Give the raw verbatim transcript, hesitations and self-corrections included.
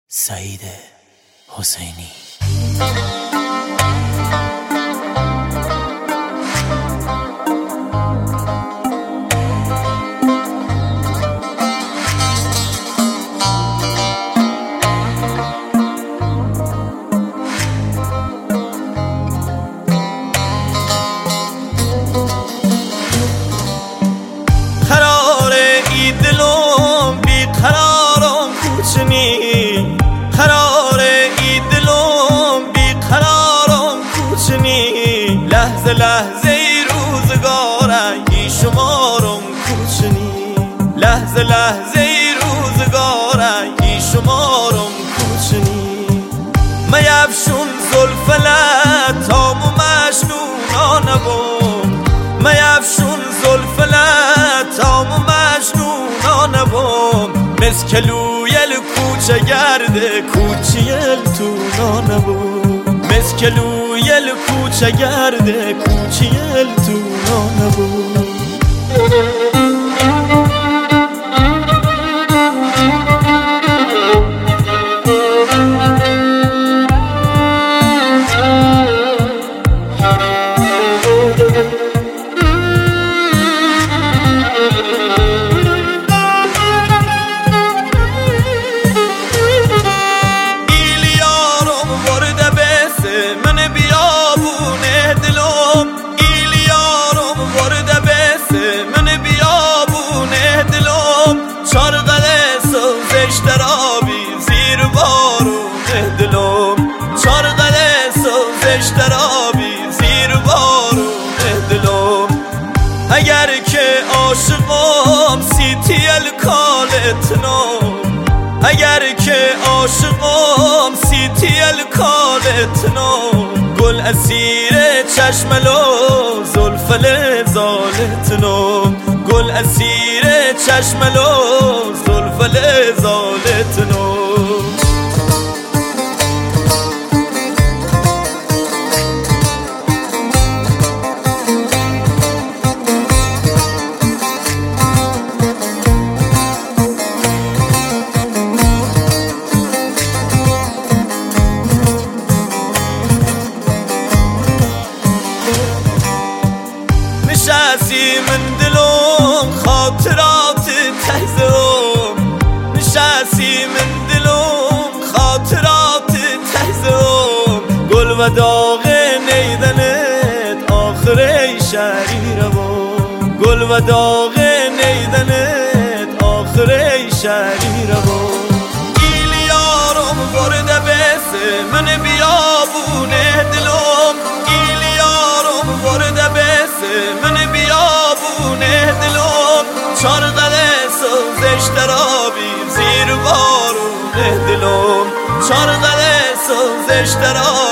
سعید حسینی. لحظه لحظه ای روزگارنگی شمارم کوچنی لحظه لحظه ای روزگارنگی شمارم کوچنی میفشون زلفلت تام و مجنونا نبوم میفشون زلفلت تام و مجنونا نبوم مسکلویل کوچه گرده کوچیل تو نبوم مسکلویل کوچه گرده کوچیل تو نبوم اگر که عاشقم سیتیل کالتنم اگر که عاشقم سیتیل کالتنم گل اسیر چشم لو زلف لزالتنم گل اسیر چشم لو زلف لزالتنم نشستی من دلم خاطرات تهزم نشستی من دلم خاطرات تهزم گل و داغ نیدنت آخره شریرم گل و داغ نیدنت آخره شریرم ایلیارم برده بسه من بیابونه دلم ایلیارم برده بسه من بیابونه دلم چارقله سوزش درابی زیر بارونه دلم چارقله سوزش درابی